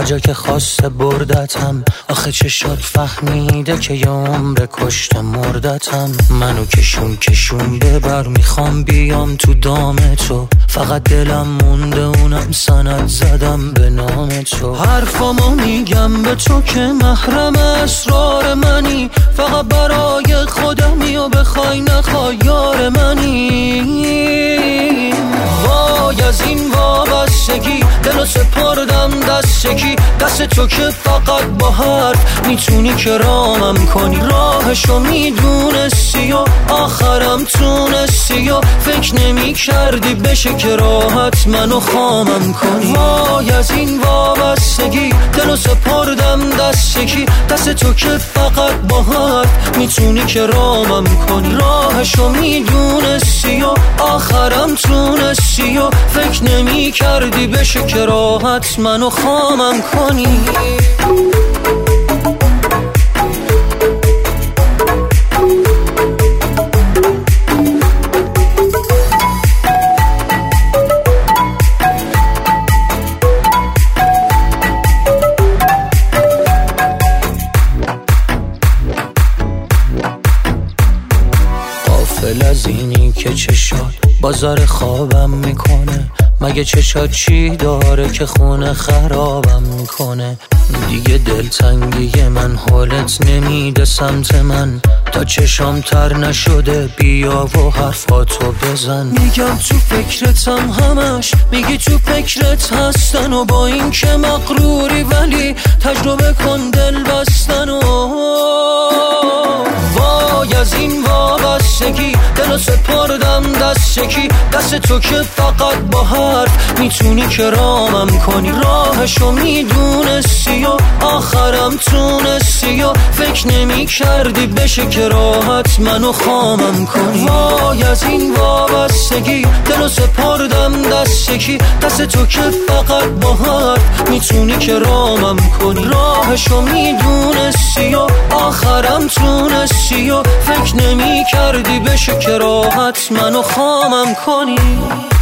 هر جا که خواسته بردتم، آخه چشات فهمیده که یه عمر کشته مردتم. منو کشون ببر، میخوام بیام تو دام تو، فقط دلم مونده اونم سند زدم به نام تو. حرفامو میگم به تو که محرم اسرار منی، فقط برای خودمی و بخوای نخوای یار منی. وای از این وابستگی دلو سپردم دست کی، دست تو که فقط با حرف میتونی که رامم کنی. راهشو میدونستی و آخرم تونستی و فکر نمی کردی بشه که راحت منو خامم کنی. وای از این وابستگی دلو سپردم دست کی، دست تو که فقط با حرف میتونی که رامم کنی. راهشو میدونستی و آخرم تونستی و فکر نمی کردی بشه که راحت منو خامم کنی. غافل از اینی که چشات بازار خوابم میکنه، مگه چشات چی داره که خونه خرابم میکنه. دیگه دلتنگی من حالت نمیده سمت من، تا چشام تر نشده بیا و حرفاتو بزن. میگم تو فکرتم همش، میگی تو فکرت هستن و با این که مغروری ولی تجربه کن دل بستن. و وای از این وابستگی دلو سپردم دست کی، دست تو که فقط با حرف میتونی که رامم کنی. راهشو میدونستی و آخرم تونستی و فکر نمی کردی بشه که راحت منو خامم کنی. وای از این وابستگی دلو سپردم دست کی، دست تو که فقط با حرف میتونی که رامم کنی. راهشو میدونستی و آخرم تونستی و فکر نمی کردی بشه که راحت منو خامم کنی.